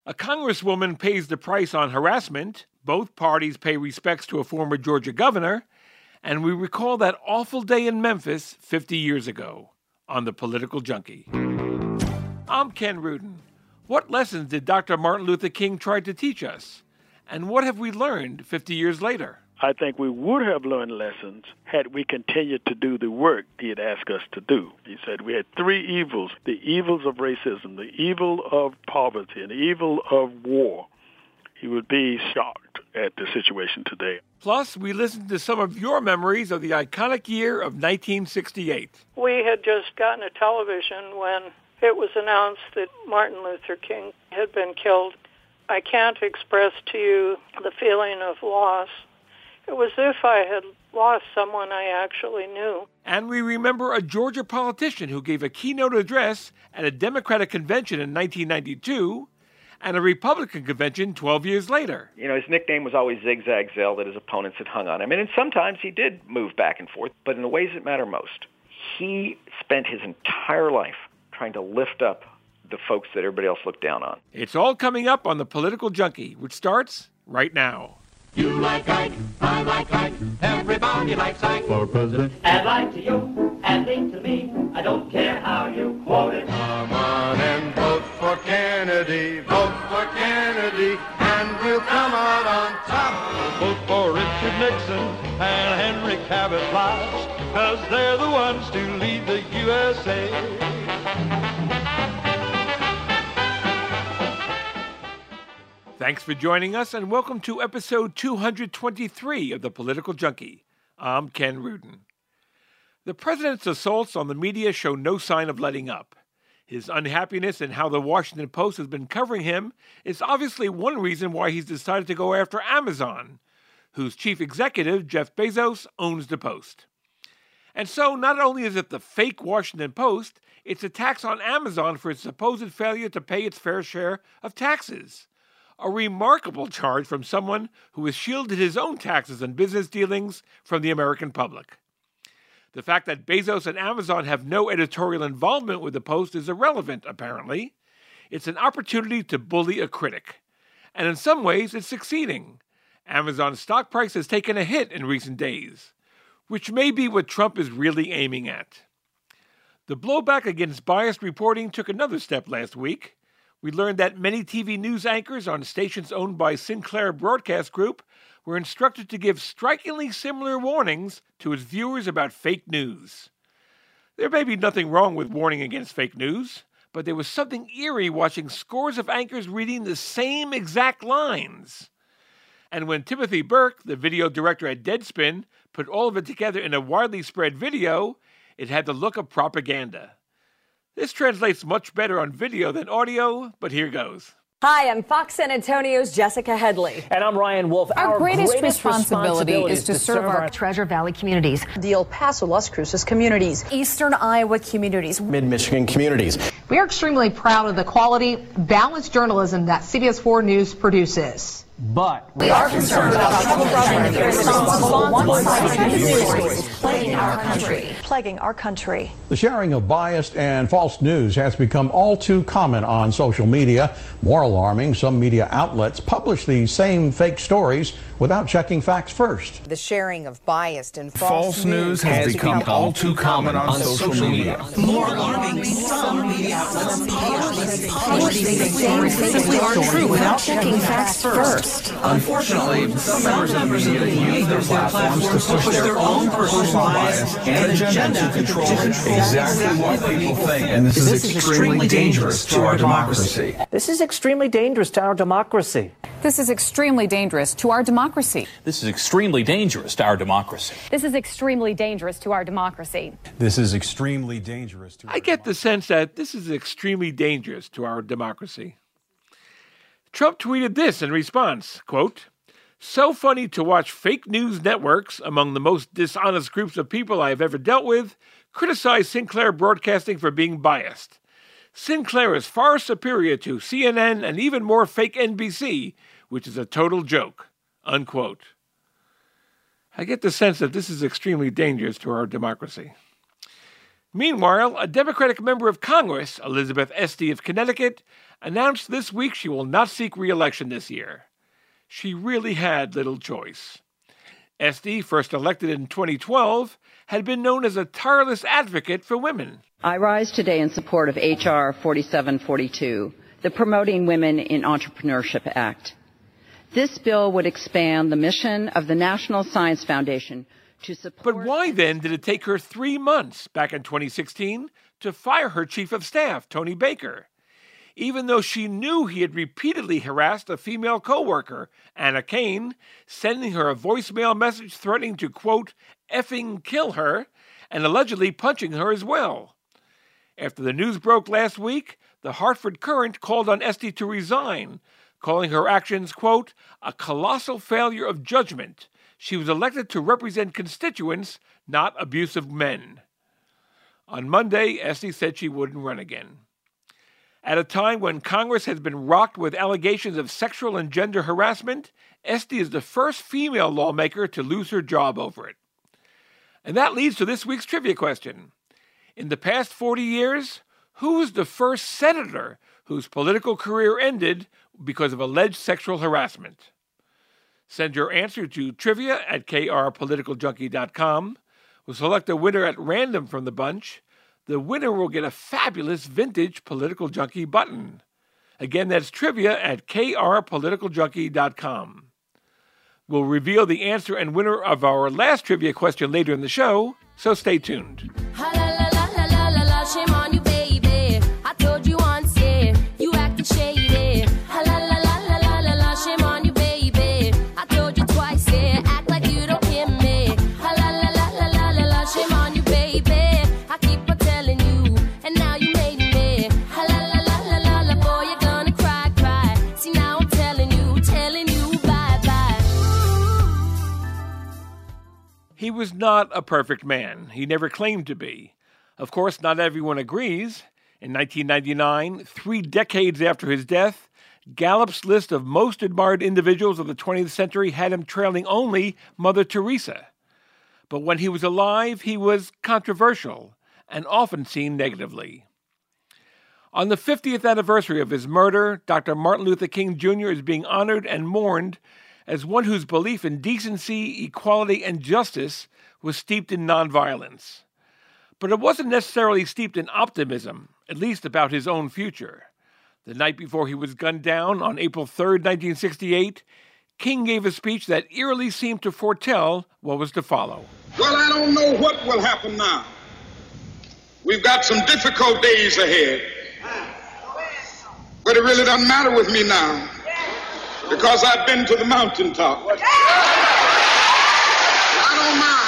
A congresswoman pays the price on harassment, both parties pay respects to a former Georgia governor, and we recall that awful day in Memphis 50 years ago on The Political Junkie. I'm Ken Rudin. What lessons did Dr. Martin Luther King try to teach us? And what have we learned 50 years later? I think we would have learned lessons had we continued to do the work he had asked us to do. He said we had three evils: the evils of racism, the evil of poverty, and the evil of war. He would be shocked at the situation today. Plus, we listened to some of your memories of the iconic year of 1968. We had just gotten a television when it was announced that Martin Luther King had been killed. I can't express to you the feeling of loss. It was as if I had lost someone I actually knew. And we remember a Georgia politician who gave a keynote address at a Democratic convention in 1992 and a Republican convention 12 years later. You know, his nickname was always Zigzag Zell, that his opponents had hung on him. And sometimes he did move back and forth, but in the ways that matter most. He spent his entire life trying to lift up the folks that everybody else looked down on. It's all coming up on The Political Junkie, which starts right now. You like Ike, I like Ike, everybody likes Ike for president. Add like to you, add link to me, I don't care how you quote it. Come on and vote for Kennedy, and we'll come out on top. Vote for Richard Nixon and Henry Cabot Lodge, 'cause they're the ones to lead the USA. Thanks for joining us, and welcome to episode 223 of The Political Junkie. I'm Ken Rudin. The president's assaults on the media show no sign of letting up. His unhappiness and how the Washington Post has been covering him is obviously one reason why he's decided to go after Amazon, whose chief executive, Jeff Bezos, owns the Post. And so not only is it the fake Washington Post, it's attacks on Amazon for its supposed failure to pay its fair share of taxes. A remarkable charge from someone who has shielded his own taxes and business dealings from the American public. The fact that Bezos and Amazon have no editorial involvement with the Post is irrelevant, apparently. It's an opportunity to bully a critic. And in some ways, it's succeeding. Amazon's stock price has taken a hit in recent days, which may be what Trump is really aiming at. The blowback against biased reporting took another step last week. We learned that many TV news anchors on stations owned by Sinclair Broadcast Group were instructed to give strikingly similar warnings to its viewers about fake news. There may be nothing wrong with warning against fake news, but there was something eerie watching scores of anchors reading the same exact lines. And when Timothy Burke, the video director at Deadspin, put all of it together in a widely spread video, it had the look of propaganda. This translates much better on video than audio, but here goes. Hi, I'm Fox San Antonio's Jessica Headley. And I'm Ryan Wolf. Our greatest responsibility is to serve our Treasure Valley communities, the El Paso, Las Cruces communities, Eastern Iowa communities, Mid-Michigan communities. We are extremely proud of the quality, balanced journalism that CBS 4 News produces. But we are concerned about trouble irresponsible one-sided news stories plaguing our country. The sharing of biased and false news has become all too common on social media. More alarming, some media outlets publish these same fake stories without checking facts first. The sharing of biased and false news has become all too common on social media. More alarming, some media outlets publish these stories simply aren't true without checking facts first. Unfortunately, some members of the media use their platforms to push their own personal bias and agenda to control exactly what people think. And this is extremely dangerous to our democracy. This is extremely dangerous to our democracy. This is extremely dangerous to our democracy. This is extremely dangerous to our democracy. This is extremely dangerous to our democracy. This is extremely dangerous to our I get the sense that this is extremely dangerous to our democracy. Trump tweeted this in response, quote, "So funny to watch fake news networks, among the most dishonest groups of people I have ever dealt with, criticize Sinclair Broadcasting for being biased. Sinclair is far superior to CNN and even more fake NBC, which is a total joke," unquote. I get the sense that this is extremely dangerous to our democracy. Meanwhile, a Democratic member of Congress, Elizabeth Esty of Connecticut, announced this week she will not seek re-election this year. She really had little choice. Esty, first elected in 2012, had been known as a tireless advocate for women. I rise today in support of H.R. 4742, the Promoting Women in Entrepreneurship Act. This bill would expand the mission of the National Science Foundation to support... But why then did it take her 3 months back in 2016 to fire her chief of staff, Tony Baker, even though she knew he had repeatedly harassed a female co-worker, Anna Kane, sending her a voicemail message threatening to, quote, effing kill her, and allegedly punching her as well? After the news broke last week, the Hartford Courant called on Esty to resign, calling her actions, quote, a colossal failure of judgment. She was elected to represent constituents, not abusive men. On Monday, Esty said she wouldn't run again. At a time when Congress has been rocked with allegations of sexual and gender harassment, Esty is the first female lawmaker to lose her job over it. And that leads to this week's trivia question. In the past 40 years, who was the first senator whose political career ended because of alleged sexual harassment? Send your answer to trivia@krpoliticaljunkie.com. We'll select a winner at random from the bunch. The winner will get a fabulous vintage Political Junkie button. Again, that's trivia@krpoliticaljunkie.com. We'll reveal the answer and winner of our last trivia question later in the show, so stay tuned. Shame on you, baby. I told you once, yeah, you acting shady. La la la la la la la. Shame on you, baby. I told you twice, yeah, act like you don't hear me. La la la la la la la. Shame on you, baby. I keep on telling you, and now you made me. La la la la la la. Boy, you're gonna cry, cry. See, now I'm telling you, bye bye. He was not a perfect man. He never claimed to be. Of course, not everyone agrees. In 1999, 3 decades after his death, Gallup's list of most admired individuals of the 20th century had him trailing only Mother Teresa. But when he was alive, he was controversial and often seen negatively. On the 50th anniversary of his murder, Dr. Martin Luther King Jr. is being honored and mourned as one whose belief in decency, equality, and justice was steeped in nonviolence. But it wasn't necessarily steeped in optimism, at least about his own future. The night before he was gunned down on April 3, 1968, King gave a speech that eerily seemed to foretell what was to follow. Well, I don't know what will happen now. We've got some difficult days ahead. But it really doesn't matter with me now, because I've been to the mountaintop. I don't mind.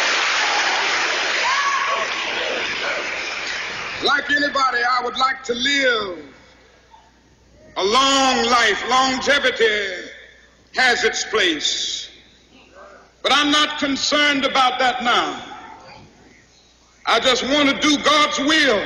Like anybody, I would like to live a long life. Longevity has its place. But I'm not concerned about that now. I just want to do God's will.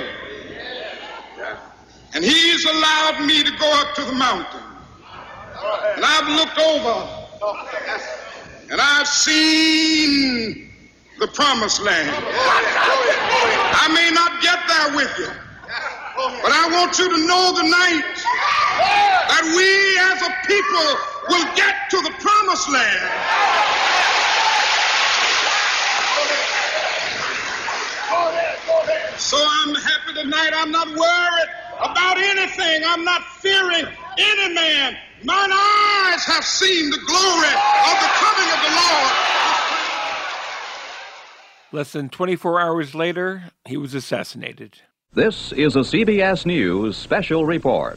And He's allowed me to go up to the mountain. And I've looked over and I've seen the promised land. I may not get there with you, but I want you to know tonight that we as a people will get to the promised land. So I'm happy tonight. I'm not worried about anything. I'm not fearing any man. Mine eyes have seen the glory of the coming of the Lord. Less than 24 hours later, he was assassinated. This is a CBS News special report.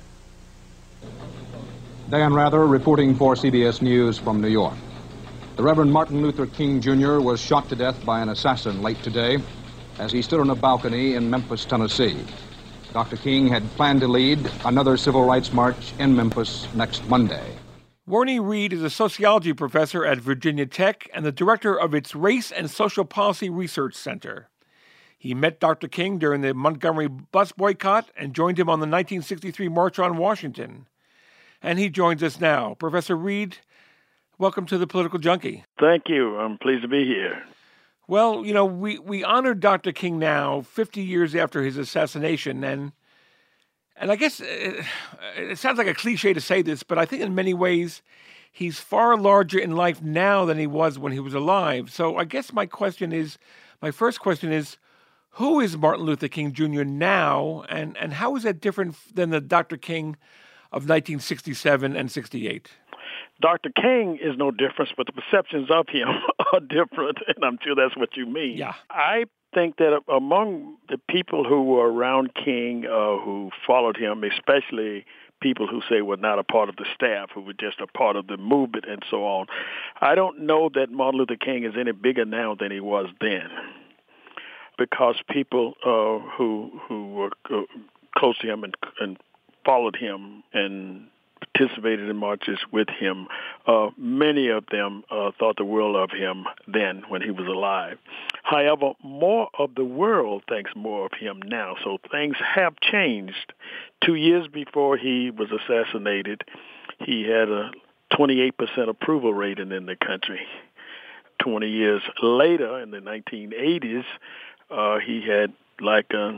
Dan Rather reporting for CBS News from New York. The Reverend Martin Luther King Jr. was shot to death by an assassin late today as he stood on a balcony in Memphis, Tennessee. Dr. King had planned to lead another civil rights march in Memphis next Monday. Warnie Reed is a sociology professor at Virginia Tech and the director of its Race and Social Policy Research Center. He met Dr. King during the Montgomery bus boycott and joined him on the 1963 March on Washington. And he joins us now. Professor Reed, welcome to the Political Junkie. Thank you. I'm pleased to be here. Well, you know, we honor Dr. King now, 50 years after his assassination, and And I guess it sounds like a cliche to say this, but I think in many ways he's far larger in life now than he was when he was alive. So I guess my first question is, who is Martin Luther King Jr. now, and how is that different than the Dr. King of 1967 and 68? Dr. King is no different, but the perceptions of him are different, and I'm sure that's what you mean. Yeah. I think that among the people who were around King, who followed him, especially people who say were not a part of the staff, who were just a part of the movement and so on, I don't know that Martin Luther King is any bigger now than he was then, because people who were close to him and followed him and participated in marches with him, many of them thought the world of him then when he was alive. However, more of the world thinks more of him now, so things have changed. 2 years before he was assassinated, he had a 28% approval rating in the country. 20 years later, in the 1980s, he had like a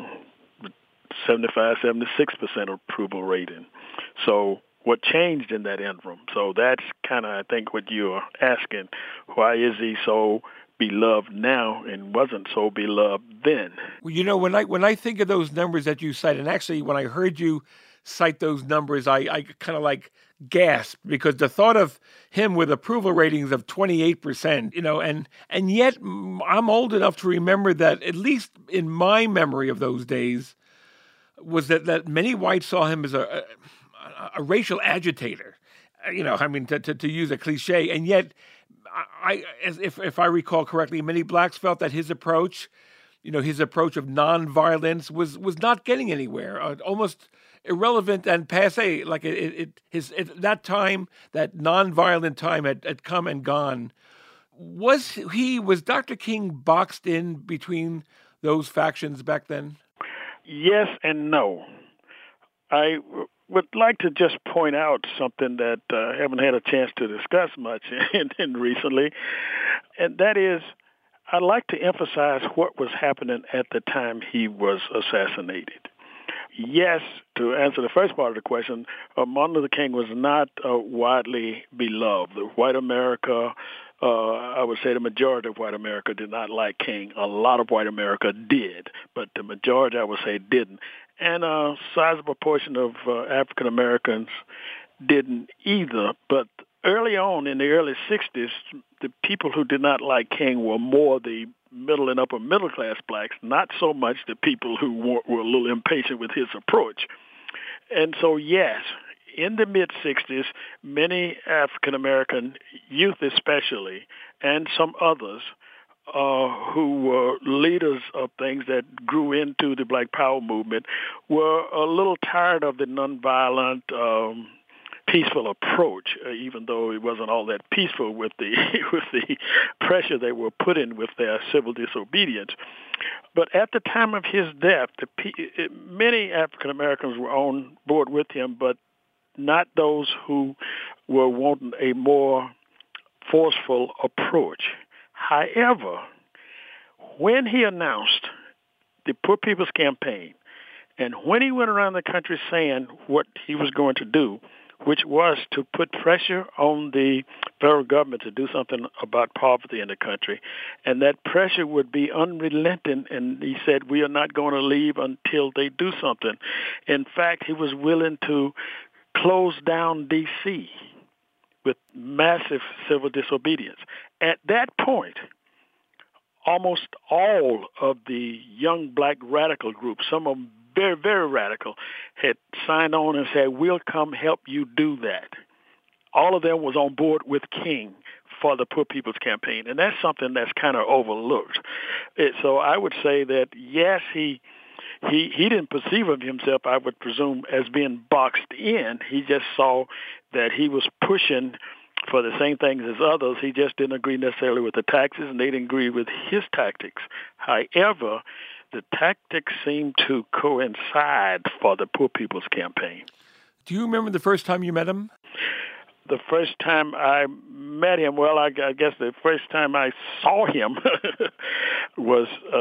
75, 76% approval rating. So what changed in that interim? So that's kind of, I think, what you're asking. Why is he so beloved now and wasn't so beloved then? Well, you know, when I think of those numbers that you cite, and actually when I heard you cite those numbers, I kind of like gasped, because the thought of him with approval ratings of 28%, you know, and yet I'm old enough to remember that, at least in my memory of those days, was that many whites saw him as a racial agitator, you know, I mean, to use a cliche. And yet, if I recall correctly, many blacks felt that his approach of nonviolence was not getting anywhere, almost irrelevant and passé. Like that time, that nonviolent time had come and gone. Was Dr. King boxed in between those factions back then? Yes and no. I would like to just point out something that I haven't had a chance to discuss much in recently, and that is, I'd like to emphasize what was happening at the time he was assassinated. Yes, to answer the first part of the question, Martin Luther King was not widely beloved. White America, I would say the majority of white America did not like King. A lot of white America did, but the majority, I would say, didn't. And a sizable portion of African Americans didn't either. But early on, in the early 60s, the people who did not like King were more the middle and upper middle class blacks, not so much the people who were a little impatient with his approach. And so, yes, in the mid-60s, many African-American youth especially, and some others, who were leaders of things that grew into the Black Power movement, were a little tired of the nonviolent, peaceful approach, even though it wasn't all that peaceful with the pressure they were put in with their civil disobedience. But at the time of his death, many African Americans were on board with him, but not those who were wanting a more forceful approach. However, when he announced the Poor People's Campaign, and when he went around the country saying what he was going to do, which was to put pressure on the federal government to do something about poverty in the country, and that pressure would be unrelenting, and he said, we are not going to leave until they do something. In fact, he was willing to close down D.C. with massive civil disobedience. At that point, almost all of the young black radical groups, some of them very, very radical, had signed on and said, we'll come help you do that. All of them was on board with King for the Poor People's Campaign, and that's something that's kind of overlooked. So I would say that, yes, he didn't perceive of himself, I would presume, as being boxed in. He just saw that he was pushing for the same things as others. He just didn't agree necessarily with the taxes, and they didn't agree with his tactics. However, the tactics seem to coincide for the Poor People's Campaign. Do you remember the first time you met him? The first time I met him, well, I guess the first time I saw him was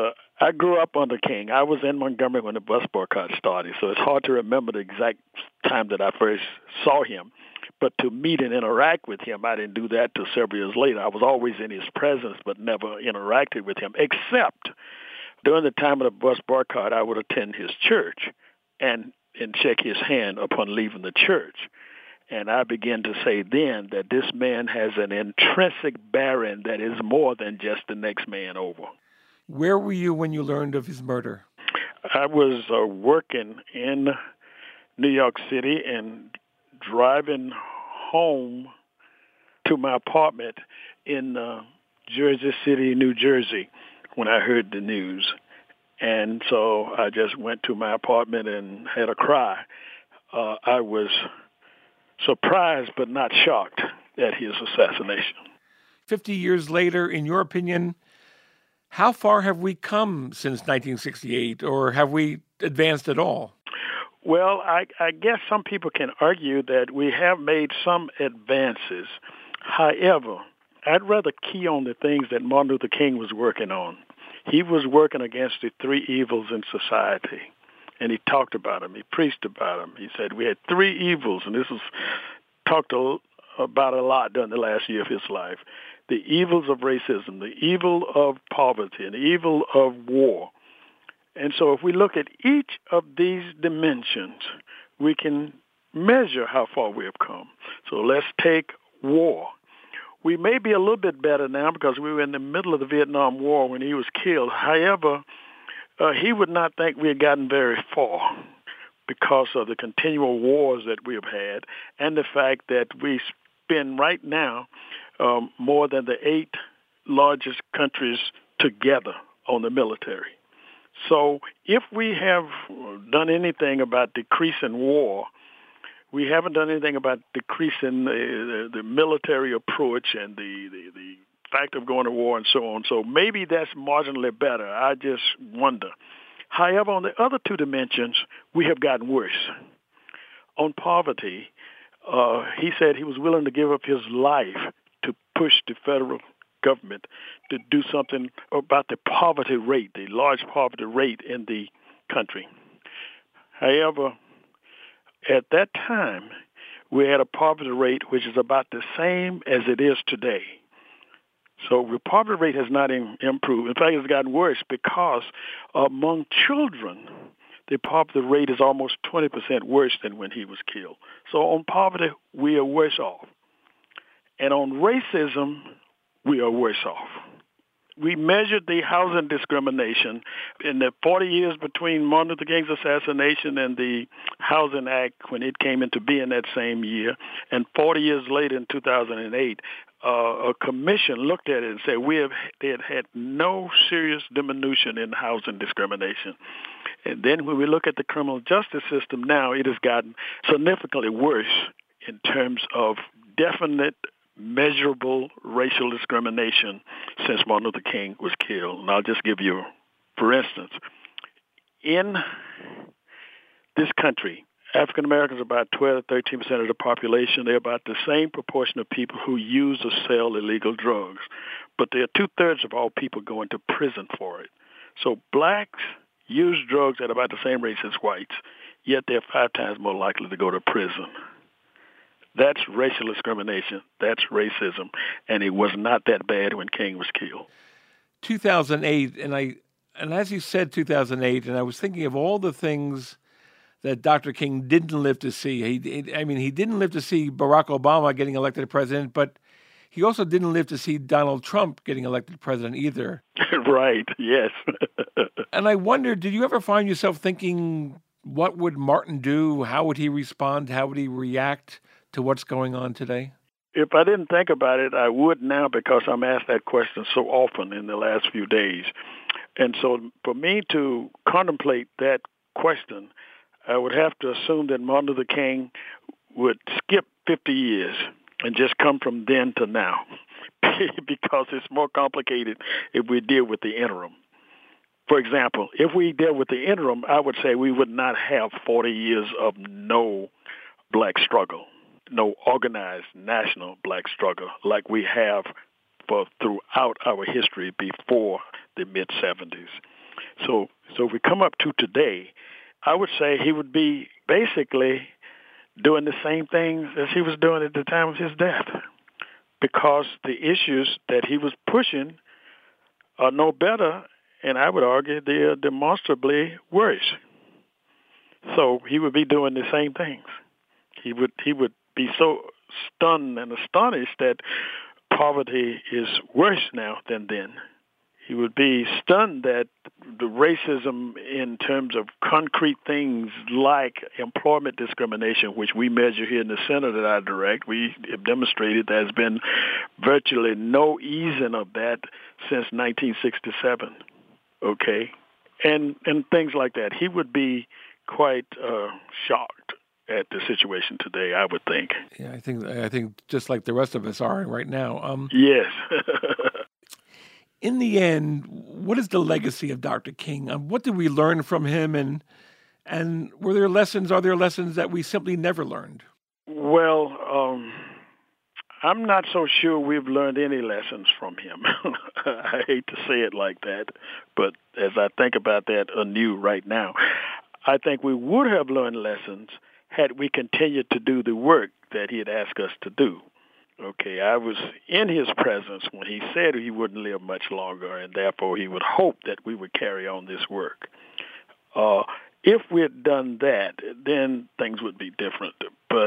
I grew up under King. I was in Montgomery when the bus boycott started, so it's hard to remember the exact time that I first saw him. But to meet and interact with him, I didn't do that till several years later. I was always in his presence, but never interacted with him, except during the time of the bus boycott, I would attend his church and shake his hand upon leaving the church. And I began to say then that this man has an intrinsic bearing that is more than just the next man over. Where were you when you learned of his murder? I was working in New York City and driving home to my apartment in Jersey City, New Jersey, when I heard the news. And so I just went to my apartment and had a cry. I was surprised but not shocked at his assassination. 50 years later, in your opinion, how far have we come since 1968, or have we advanced at all? Well, I guess some people can argue that we have made some advances. However, I'd rather key on the things that Martin Luther King was working on. He was working against the three evils in society, and he talked about them. He preached about them. He said we had three evils, and this was talked about a lot during the last year of his life. The evils of racism, the evil of poverty, and the evil of war. And so if we look at each of these dimensions, we can measure how far we have come. So let's take war. We may be a little bit better now because we were in the middle of the Vietnam War when he was killed. However, he would not think we had gotten very far because of the continual wars that we have had and the fact that we spend right now more than the 8 largest countries together on the military. So if we have done anything about decreasing war, we haven't done anything about decreasing the military approach and the fact of going to war and so on. So maybe that's marginally better. I just wonder. However, on the other two dimensions, we have gotten worse. On poverty, he said he was willing to give up his life to push the federal government to do something about the poverty rate, the large poverty rate in the country. However, at that time, we had a poverty rate which is about the same as it is today. So the poverty rate has not improved. In fact, it's gotten worse because among children, the poverty rate is almost 20% worse than when he was killed. So on poverty, we are worse off. And on racism, we are worse off. We measured the housing discrimination in the 40 years between Martin Luther King's assassination and the Housing Act when it came into being that same year. And 40 years later in 2008, a commission looked at it and said they had no serious diminution in housing discrimination. And then when we look at the criminal justice system now, it has gotten significantly worse in terms of definite measurable racial discrimination since Martin Luther King was killed. And I'll just give you, for instance, in this country, African Americans are about 12 to 13% of the population. They're about the same proportion of people who use or sell illegal drugs. But they're 2/3 of all people going to prison for it. So blacks use drugs at about the same rate as whites, yet they're 5 times more likely to go to prison. That's racial discrimination. That's racism. And it was not that bad when King was killed. 2008, and as you said 2008, and I was thinking of all the things that Dr. King didn't live to see. He didn't live to see Barack Obama getting elected president, but he also didn't live to see Donald Trump getting elected president either. Right, yes. And I wonder, did you ever find yourself thinking, what would Martin do? How would he respond? How would he react to what's going on today? If I didn't think about it, I would now because I'm asked that question so often in the last few days. And so for me to contemplate that question, I would have to assume that Martin Luther King would skip 50 years and just come from then to now because it's more complicated if we deal with the interim. For example, if we deal with the interim, I would say we would not have 40 years of no black struggle, no organized national black struggle like we have throughout our history before the mid-'70s. So we come up to today, I would say he would be basically doing the same things as he was doing at the time of his death, because the issues that he was pushing are no better, and I would argue they are demonstrably worse. So he would be doing the same things. He would be so stunned and astonished that poverty is worse now than then. He would be stunned that the racism in terms of concrete things like employment discrimination, which we measure here in the center that I direct, we have demonstrated there's been virtually no easing of that since 1967, okay? And things like that. He would be quite shocked at the situation today, I would think. Yeah, I think just like the rest of us are right now. Yes. In the end, what is the legacy of Dr. King? What did we learn from him, and are there lessons that we simply never learned? Well, I'm not so sure we've learned any lessons from him. I hate to say it like that, but as I think about that anew right now, I think we would have learned lessons had we continued to do the work that he had asked us to do. Okay, I was in his presence when he said he wouldn't live much longer, and therefore he would hope that we would carry on this work. If we had done that, then things would be different. But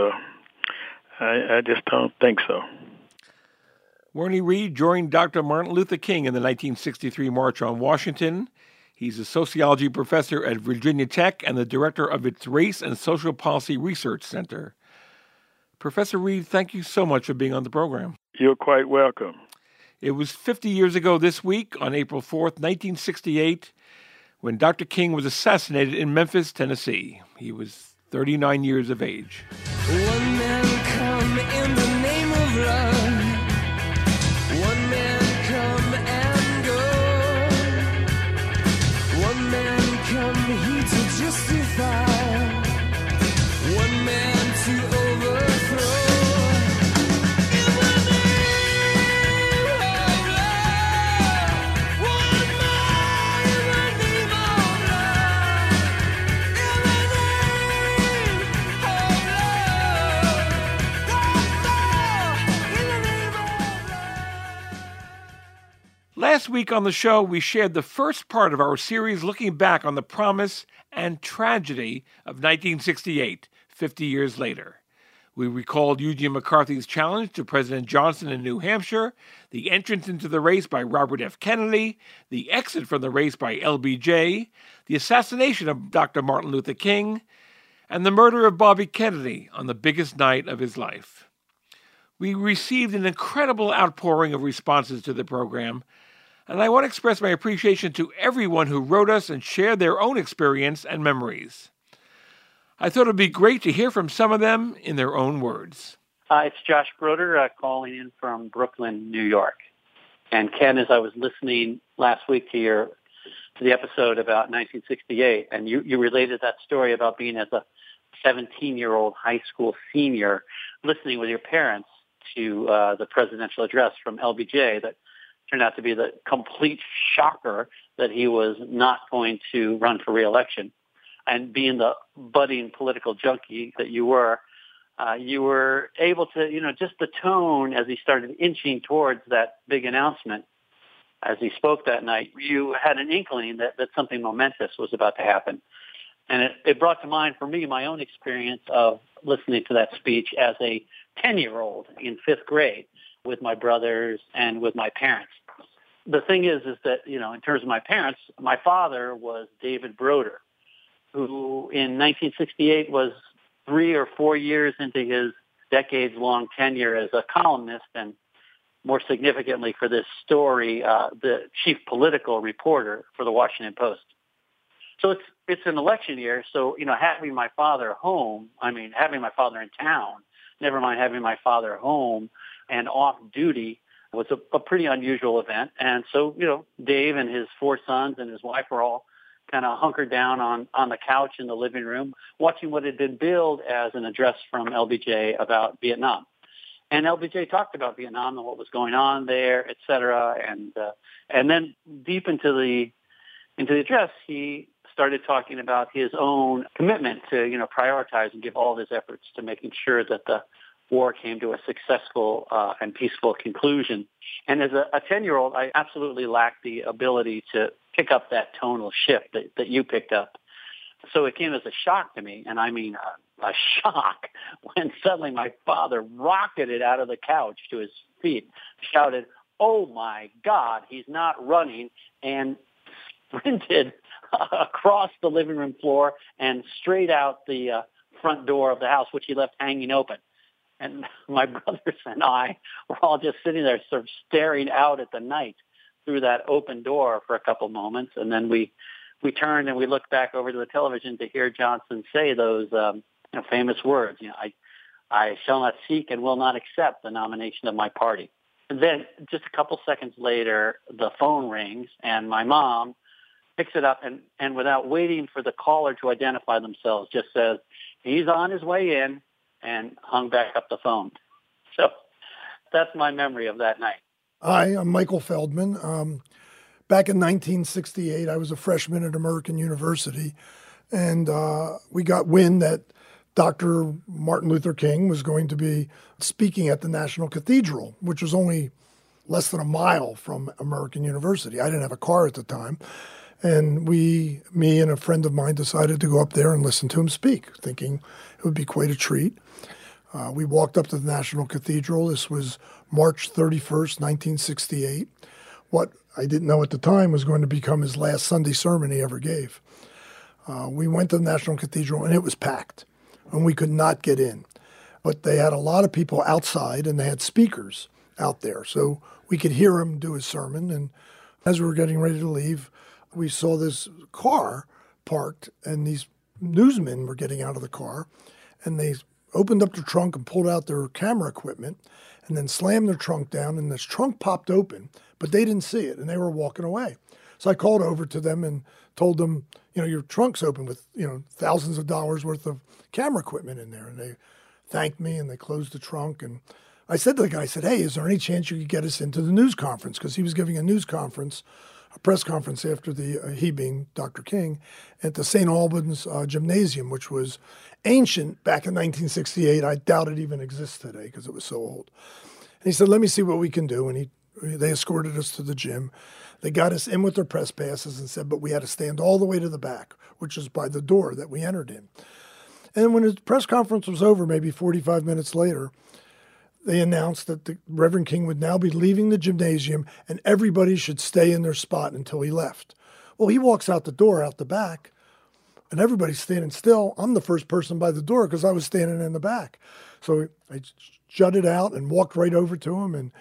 I just don't think so. Wernie Reed joined Dr. Martin Luther King in the 1963 March on Washington. He's a sociology professor at Virginia Tech and the director of its Race and Social Policy Research Center. Professor Reed, thank you so much for being on the program. You're quite welcome. It was 50 years ago this week, on April 4th, 1968, when Dr. King was assassinated in Memphis, Tennessee. He was 39 years of age. One man come in the name of love. One man come and go. One man come here to justify. One man to overthrow. In the name of love. One man in the name of love. In the name of love. Last week on the show, we shared the first part of our series looking back on the promise and tragedy of 1968, 50 years later. We recalled Eugene McCarthy's challenge to President Johnson in New Hampshire, the entrance into the race by Robert F. Kennedy, the exit from the race by LBJ, the assassination of Dr. Martin Luther King, and the murder of Bobby Kennedy on the biggest night of his life. We received an incredible outpouring of responses to the program, and I want to express my appreciation to everyone who wrote us and shared their own experience and memories. I thought it would be great to hear from some of them in their own words. It's Josh Broder calling in from Brooklyn, New York. And Ken, as I was listening last week to the episode about 1968, and you related that story about being as a 17-year-old high school senior listening with your parents to the presidential address from LBJ that turned out to be the complete shocker that he was not going to run for re-election. And being the budding political junkie that you were able to, just the tone as he started inching towards that big announcement, as he spoke that night, you had an inkling that something momentous was about to happen. And it brought to mind for me my own experience of listening to that speech as a 10-year-old in 5th grade with my brothers and with my parents. The thing is that, in terms of my parents, my father was David Broder, who in 1968 was 3 or 4 years into his decades-long tenure as a columnist, and more significantly for this story, the chief political reporter for the Washington Post. So it's an election year, so, having my father home, having my father in town, never mind having my father home and off duty, was a pretty unusual event. And so, Dave and his 4 sons and his wife were all kind of hunkered down on the couch in the living room, watching what had been billed as an address from LBJ about Vietnam. And LBJ talked about Vietnam and what was going on there, et cetera. And then deep into the into the address, he started talking about his own commitment to, prioritize and give all of his efforts to making sure that the war came to a successful and peaceful conclusion. And as a 10-year-old, I absolutely lacked the ability to pick up that tonal shift that you picked up. So it came as a shock to me, and I mean a shock, when suddenly my father rocketed out of the couch to his feet, shouted, "Oh my God, he's not running," and sprinted across the living room floor and straight out the front door of the house, which he left hanging open. And my brothers and I were all just sitting there sort of staring out at the night through that open door for a couple moments. And then we turned and we looked back over to the television to hear Johnson say those famous words, I shall not seek and will not accept the nomination of my party. And then just a couple seconds later, the phone rings and my mom picks it up and without waiting for the caller to identify themselves, just says, "He's on his way in," and hung back up the phone. So that's my memory of that night. Hi, I'm Michael Feldman. Back in 1968, I was a freshman at American University, and we got wind that Dr. Martin Luther King was going to be speaking at the National Cathedral, which was only less than a mile from American University. I didn't have a car at the time. And me and a friend of mine decided to go up there and listen to him speak, thinking it would be quite a treat. We walked up to the National Cathedral. This was March 31st, 1968. What I didn't know at the time was going to become his last Sunday sermon he ever gave. We went to the National Cathedral, and it was packed, and we could not get in. But they had a lot of people outside, and they had speakers out there, so we could hear him do his sermon. And as we were getting ready to leave, we saw this car parked, and these newsmen were getting out of the car, and they opened up the trunk and pulled out their camera equipment and then slammed their trunk down, and this trunk popped open, but they didn't see it, and they were walking away. So I called over to them and told them, your trunk's open with, thousands of dollars worth of camera equipment in there. And they thanked me, and they closed the trunk. And I said to the guy, I said, "Hey, is there any chance you could get us into the news conference?" Because he was giving a news conference, a press conference after he being Dr. King, at the St. Albans Gymnasium, which was ancient back in 1968. I doubt it even exists today because it was so old. And he said, "Let me see what we can do." And they escorted us to the gym. They got us in with their press passes and said, but we had to stand all the way to the back, which is by the door that we entered in. And when the press conference was over, maybe 45 minutes later, they announced that the Reverend King would now be leaving the gymnasium and everybody should stay in their spot until he left. Well, he walks out the door, out the back, and everybody's standing still. I'm the first person by the door because I was standing in the back. So I jutted out and walked right over to him. And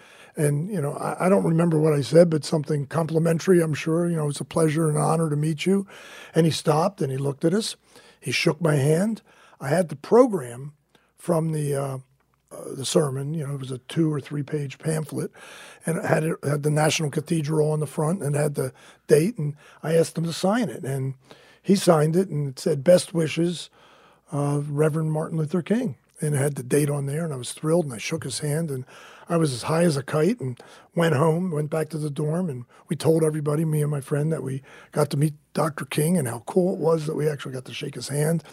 I don't remember what I said, but something complimentary, I'm sure. It's a pleasure and honor to meet you. And he stopped and he looked at us. He shook my hand. I had the program from the sermon. It was a 2 or 3 page pamphlet, and it had the National Cathedral on the front and had the date. And I asked him to sign it, and he signed it, and it said, "Best wishes, Reverend Martin Luther King." And it had the date on there, and I was thrilled, and I shook his hand, and I was as high as a kite, and went home, went back to the dorm, and we told everybody, me and my friend, that we got to meet Dr. King and how cool it was that we actually got to shake his hand.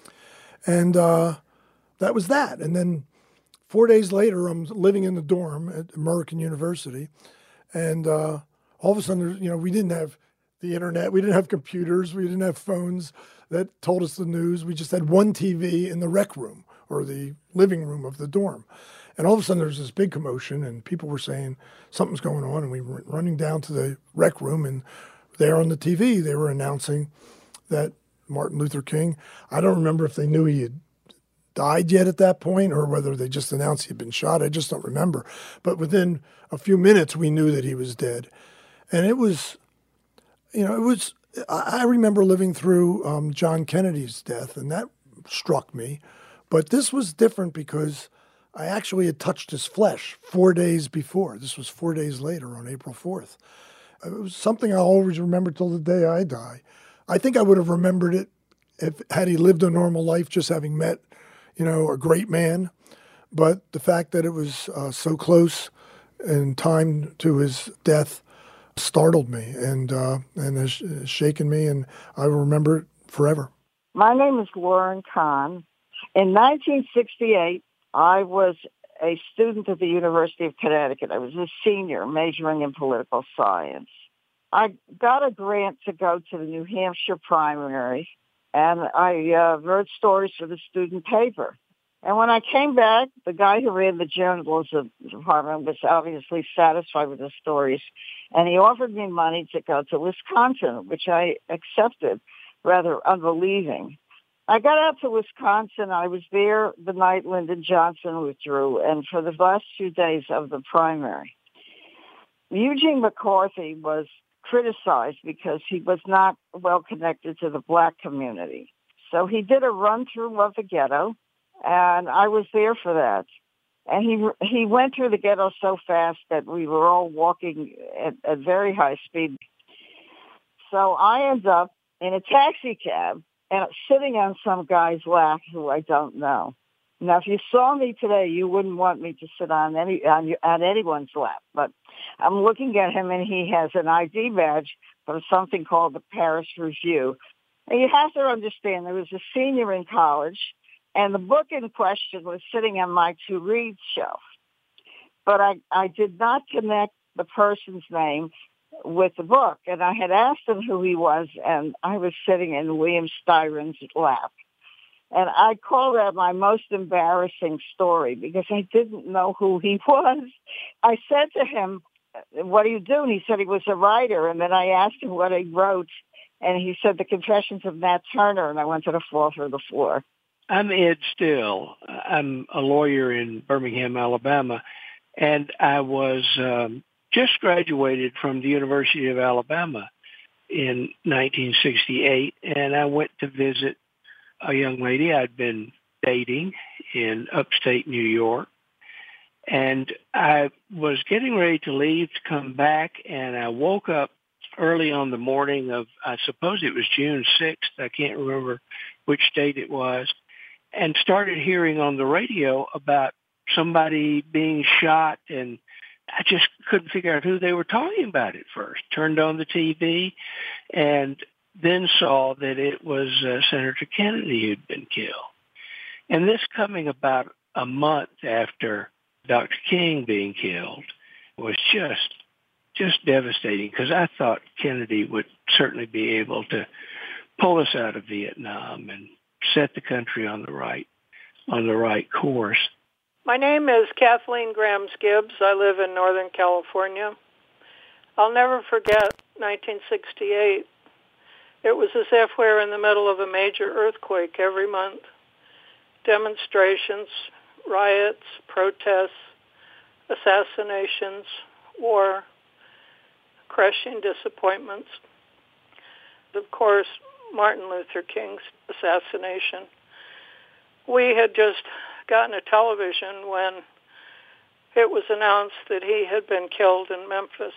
And that was that. And then 4 days later, I'm living in the dorm at American University, and all of a sudden, we didn't have the internet, we didn't have computers, we didn't have phones that told us the news. We just had one TV in the rec room, or the living room of the dorm. And all of a sudden there's this big commotion, and people were saying something's going on, and we were running down to the rec room, and there on the TV they were announcing that Martin Luther King, I don't remember if they knew he had died yet at that point or whether they just announced he had been shot. I just don't remember. But within a few minutes we knew that he was dead. And it was, I remember living through John Kennedy's death, and that struck me. But this was different because I actually had touched his flesh 4 days before. This was 4 days later on April 4th. It was something I'll always remember till the day I die. I think I would have remembered it had he lived a normal life, just having met, a great man. But the fact that it was so close in time to his death startled me and has shaken me, and I will remember it forever. My name is Lauren Kahn. In 1968, I was a student at the University of Connecticut. I was a senior majoring in political science. I got a grant to go to the New Hampshire primary, and I wrote stories for the student paper. And when I came back, the guy who ran the journalism department was obviously satisfied with the stories, and he offered me money to go to Wisconsin, which I accepted, rather unbelieving. I got out to Wisconsin. I was there the night Lyndon Johnson withdrew, and for the last few days of the primary. Eugene McCarthy was criticized because he was not well connected to the black community. So he did a run-through of the ghetto, and I was there for that. And he went through the ghetto so fast that we were all walking at very high speed. So I ended up in a taxi cab and sitting on some guy's lap who I don't know. Now, if you saw me today, you wouldn't want me to sit on anyone's lap. But I'm looking at him, and he has an ID badge from something called the Paris Review. And you have to understand, there was a senior in college, and the book in question was sitting on my to-read shelf. But I did not connect the person's name with the book. And I had asked him who he was, and I was sitting in William Styron's lap. And I call that my most embarrassing story because I didn't know who he was. I said to him, "What do you do?" And he said he was a writer. And then I asked him what he wrote, and he said The Confessions of Nat Turner, and I went to the fall through the floor. I'm Ed Still. I'm a lawyer in Birmingham, Alabama, and I was just graduated from the University of Alabama in 1968, and I went to visit a young lady I'd been dating in upstate New York. And I was getting ready to leave to come back, and I woke up early on the morning of, I suppose it was June 6th, I can't remember which date it was, and started hearing on the radio about somebody being shot, and I just couldn't figure out who they were talking about at first. Turned on the TV and then saw that it was Senator Kennedy who'd been killed. And this coming about a month after Dr. King being killed was just devastating because I thought Kennedy would certainly be able to pull us out of Vietnam and set the country on the right course. My name is Kathleen Grams-Gibbs. I live in Northern California. I'll never forget 1968. It was as if we were in the middle of a major earthquake every month. Demonstrations, riots, protests, assassinations, war, crushing disappointments. Of course, Martin Luther King's assassination. We had just gotten a television when it was announced that he had been killed in Memphis.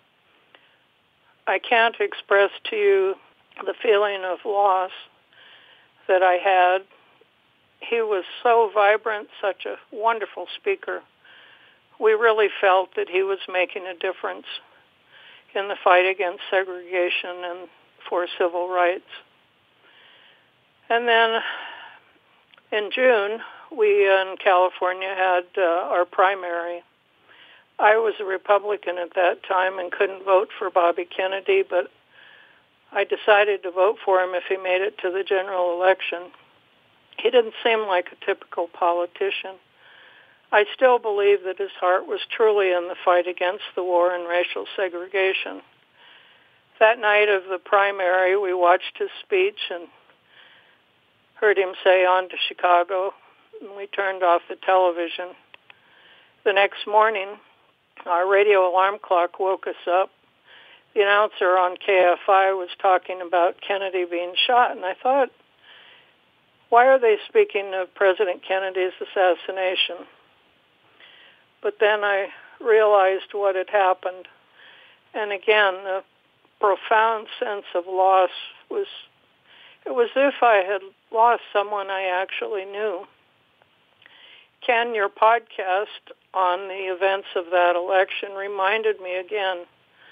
I can't express to you the feeling of loss that I had. He was so vibrant, such a wonderful speaker. We really felt that he was making a difference in the fight against segregation and for civil rights. And then in June, we in California had our primary. I was a Republican at that time and couldn't vote for Bobby Kennedy, but I decided to vote for him if he made it to the general election. He didn't seem like a typical politician. I still believe that his heart was truly in the fight against the war and racial segregation. That night of the primary, we watched his speech and heard him say, "On to Chicago," and we turned off the television. The next morning, our radio alarm clock woke us up. The announcer on KFI was talking about Kennedy being shot, and I thought, why are they speaking of President Kennedy's assassination? But then I realized what had happened. And again, the profound sense of loss it was as if I had lost someone I actually knew. Ken, your podcast on the events of that election reminded me again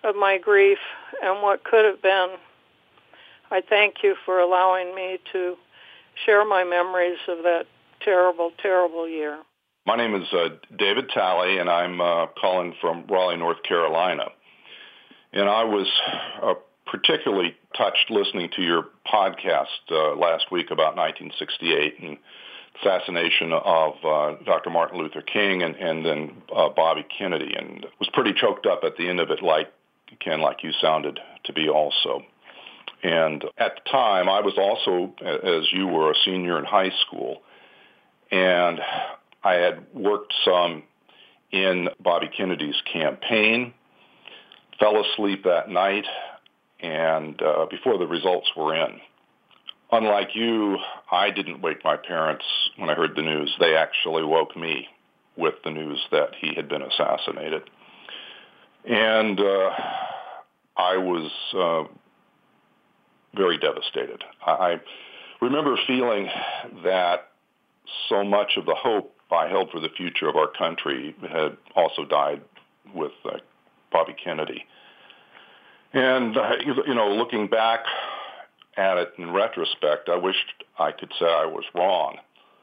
of my grief and what could have been. I thank you for allowing me to share my memories of that terrible, terrible year. My name is David Talley, and I'm calling from Raleigh, North Carolina. And I was particularly touched listening to your podcast last week about 1968 and assassination of Dr. Martin Luther King and then Bobby Kennedy, and was pretty choked up at the end of it, like Ken, like you sounded to be also. And at the time, I was also, as you were, a senior in high school, and I had worked some in Bobby Kennedy's campaign, fell asleep that night, and before the results were in. Unlike you, I didn't wake my parents when I heard the news. They actually woke me with the news that he had been assassinated. And I was very devastated. I remember feeling that so much of the hope I held for the future of our country had also died with Bobby Kennedy. And, looking back at it in retrospect, I wished I could say I was wrong.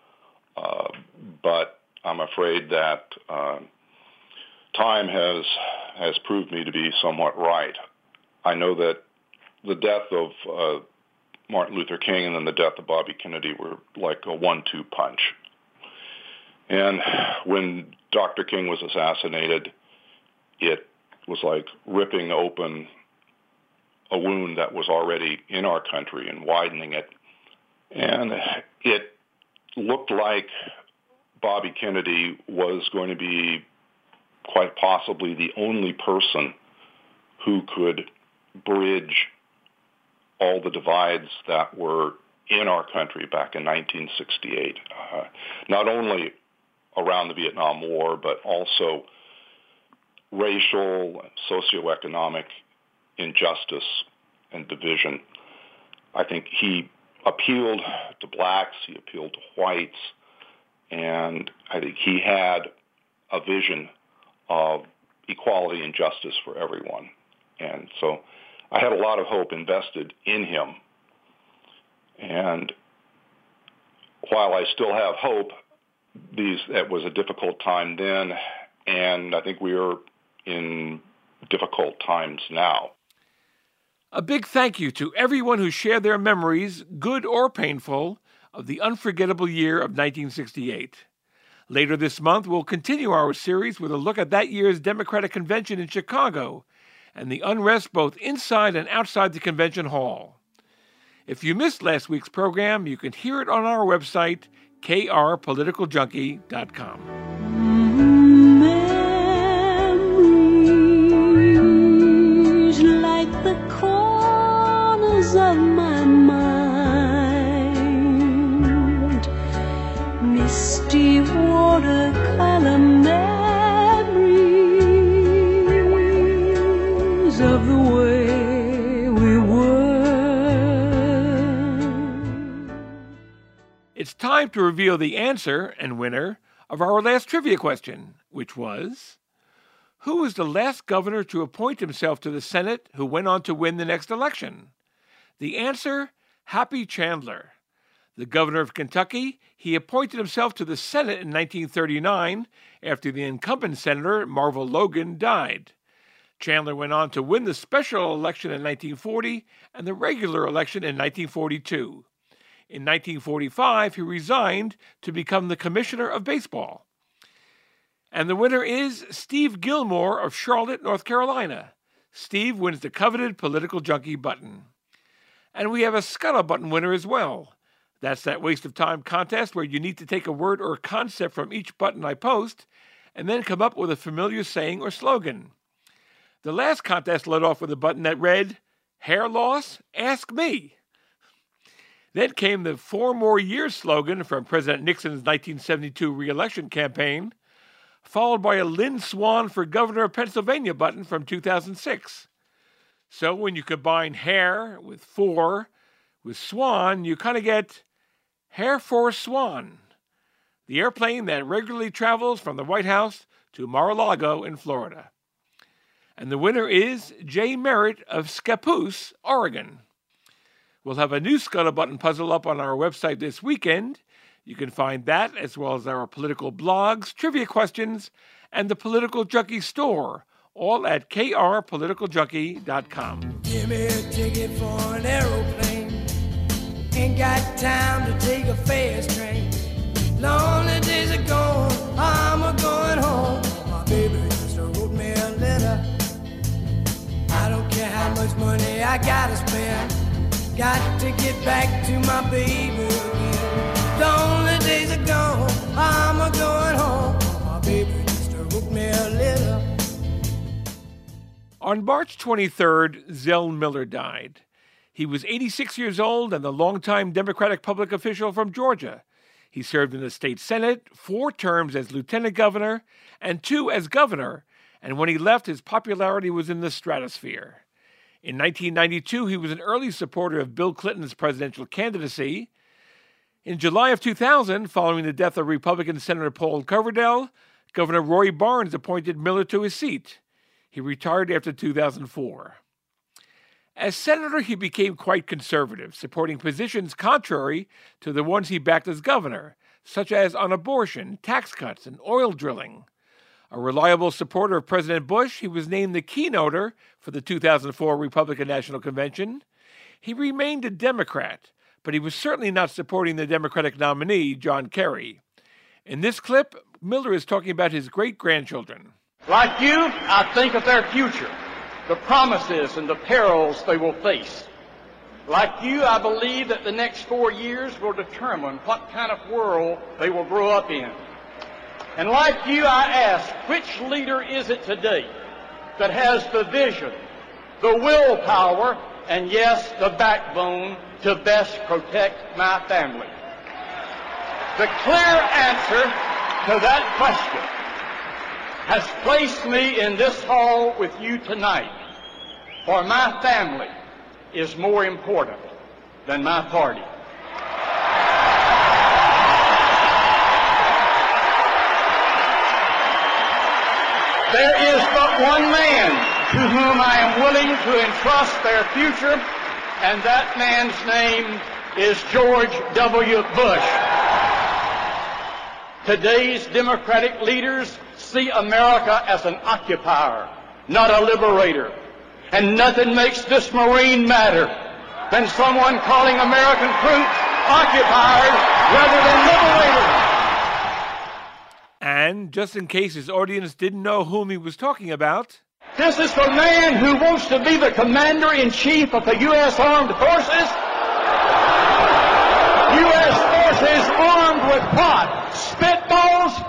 But I'm afraid that time has proved me to be somewhat right. I know that the death of Martin Luther King and then the death of Bobby Kennedy were like a 1-2 punch. And when Dr. King was assassinated, it was like ripping open a wound that was already in our country and widening it. And it looked like Bobby Kennedy was going to be quite possibly the only person who could bridge all the divides that were in our country back in 1968, not only around the Vietnam War, but also racial, socioeconomic injustice and division. I think he appealed to blacks, he appealed to whites, and I think he had a vision of equality and justice for everyone. And so I had a lot of hope invested in him. And while I still have hope, it was a difficult time then, and I think we are in difficult times now. A big thank you to everyone who shared their memories, good or painful, of the unforgettable year of 1968. Later this month, we'll continue our series with a look at that year's Democratic Convention in Chicago and the unrest both inside and outside the convention hall. If you missed last week's program, you can hear it on our website, krpoliticaljunkie.com. Memories like the corners of my mind, misty watercolor memories of the way we were. It's time to reveal the answer and winner of our last trivia question, which was, who was the last governor to appoint himself to the Senate who went on to win the next election? The answer, Happy Chandler. The governor of Kentucky, he appointed himself to the Senate in 1939 after the incumbent senator, Marvel Logan, died. Chandler went on to win the special election in 1940 and the regular election in 1942. In 1945, he resigned to become the commissioner of baseball. And the winner is Steve Gilmore of Charlotte, North Carolina. Steve wins the coveted Political Junkie button. And we have a Scuttle button winner as well. That's that waste of time contest where you need to take a word or concept from each button I post and then come up with a familiar saying or slogan. The last contest led off with a button that read, "Hair loss? Ask me." Then came the 4 more years slogan from President Nixon's 1972 re-election campaign, followed by a Lynn Swan for Governor of Pennsylvania button from 2006. So when you combine hair with 4 with Swan, you kind of get Hair Force Swan, the airplane that regularly travels from the White House to Mar-a-Lago in Florida. And the winner is Jay Merritt of Scappoose, Oregon. We'll have a new Scuttlebutt puzzle up on our website this weekend. You can find that, as well as our political blogs, trivia questions, and the Political Junkie store, all at krpoliticaljunkie.com. Give me a ticket for an aeroplane. Ain't got time to take a fast train. Lonely days are gone, I'm a-going home. My baby just wrote me a letter. I don't care how much money I gotta spend. Got to get back to my baby again. Lonely days are gone, I'm a-going home. My baby just wrote me a letter. On March 23rd, Zell Miller died. He was 86 years old and the longtime Democratic public official from Georgia. He served in the state Senate, 4 terms as lieutenant governor, and 2 as governor, and when he left, his popularity was in the stratosphere. In 1992, he was an early supporter of Bill Clinton's presidential candidacy. In July of 2000, following the death of Republican Senator Paul Coverdell, Governor Roy Barnes appointed Miller to his seat. He retired after 2004. As senator, he became quite conservative, supporting positions contrary to the ones he backed as governor, such as on abortion, tax cuts, and oil drilling. A reliable supporter of President Bush, he was named the keynoter for the 2004 Republican National Convention. He remained a Democrat, but he was certainly not supporting the Democratic nominee, John Kerry. In this clip, Miller is talking about his great-grandchildren. Like you, I think of their future, the promises and the perils they will face. Like you, I believe that the next 4 years will determine what kind of world they will grow up in. And like you, I ask, which leader is it today that has the vision, the willpower, and yes, the backbone to best protect my family? The clear answer to that question has placed me in this hall with you tonight, for my family is more important than my party. There is but one man to whom I am willing to entrust their future, and that man's name is George W. Bush. Today's Democratic leaders see America as an occupier, not a liberator. And nothing makes this Marine madder than someone calling American troops occupiers rather than liberators. And just in case his audience didn't know whom he was talking about, this is the man who wants to be the commander-in-chief of the U.S. Armed Forces. U.S. forces armed with what? Spitballs?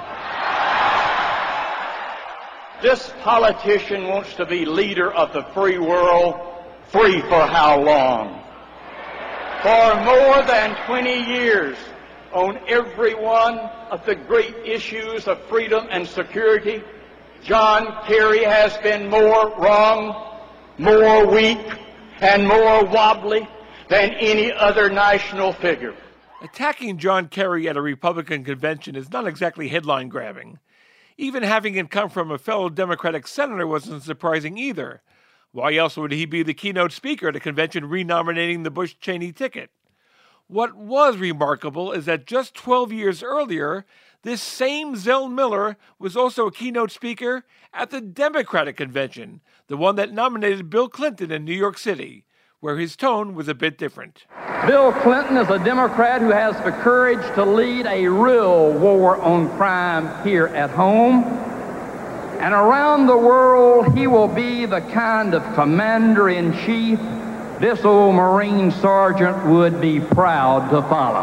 This politician wants to be leader of the free world. Free for how long? For more than 20 years, on every one of the great issues of freedom and security, John Kerry has been more wrong, more weak, and more wobbly than any other national figure. Attacking John Kerry at a Republican convention is not exactly headline-grabbing. Even having it come from a fellow Democratic senator wasn't surprising either. Why else would he be the keynote speaker at a convention renominating the Bush-Cheney ticket? What was remarkable is that just 12 years earlier, this same Zell Miller was also a keynote speaker at the Democratic convention, the one that nominated Bill Clinton in New York City, where his tone was a bit different. Bill Clinton is a Democrat who has the courage to lead a real war on crime here at home. And around the world, he will be the kind of commander-in-chief this old Marine sergeant would be proud to follow.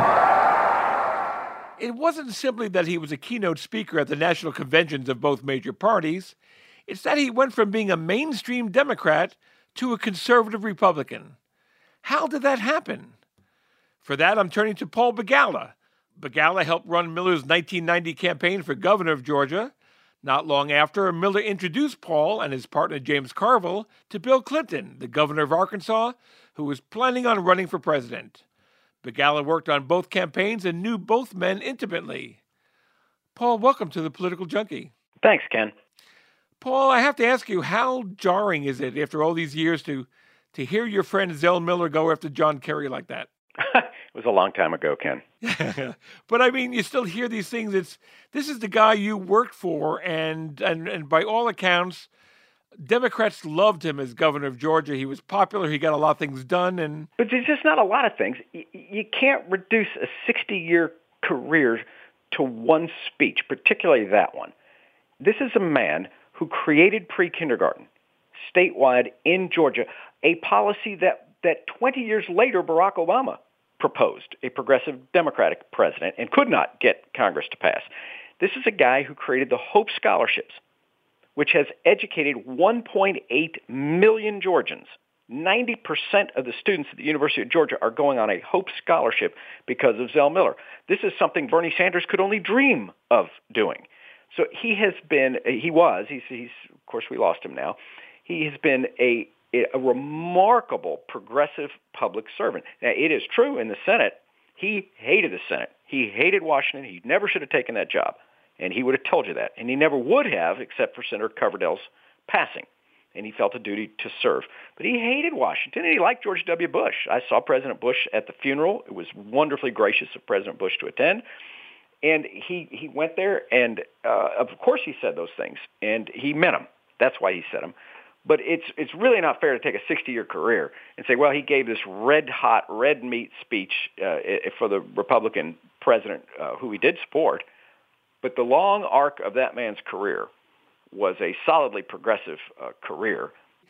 It wasn't simply that he was a keynote speaker at the national conventions of both major parties. It's that he went from being a mainstream Democrat to a conservative Republican. How did that happen? For that, I'm turning to Paul Begala. Begala helped run Miller's 1990 campaign for governor of Georgia. Not long after, Miller introduced Paul and his partner James Carville to Bill Clinton, the governor of Arkansas, who was planning on running for president. Begala worked on both campaigns and knew both men intimately. Paul, welcome to the Political Junkie. Thanks, Ken. Paul, I have to ask you, how jarring is it after all these years to hear your friend Zell Miller go after John Kerry like that? It was a long time ago, Ken. But I mean, you still hear these things. This is the guy you worked for, and by all accounts, Democrats loved him as governor of Georgia. He was popular. He got a lot of things done. But there's just not a lot of things. You can't reduce a 60-year career to one speech, particularly that one. This is a man who created pre-kindergarten statewide in Georgia, a policy that 20 years later Barack Obama proposed, a progressive Democratic president, and could not get Congress to pass. This is a guy who created the Hope Scholarships, which has educated 1.8 million Georgians. 90% of the students at the University of Georgia are going on a Hope Scholarship because of Zell Miller. This is something Bernie Sanders could only dream of doing. So he's of course we lost him now. He has been a remarkable progressive public servant. Now, it is true in the Senate, he hated the Senate. He hated Washington. He never should have taken that job. And he would have told you that. And he never would have, except for Senator Coverdell's passing. And he felt a duty to serve. But he hated Washington, and he liked George W. Bush. I saw President Bush at the funeral. It was wonderfully gracious of President Bush to attend. And he went there, and of course he said those things. And he meant them. That's why he said them. But it's really not fair to take a 60-year career and say, well, he gave this red-hot, red-meat speech for the Republican president who he did support. But the long arc of that man's career was a solidly progressive career.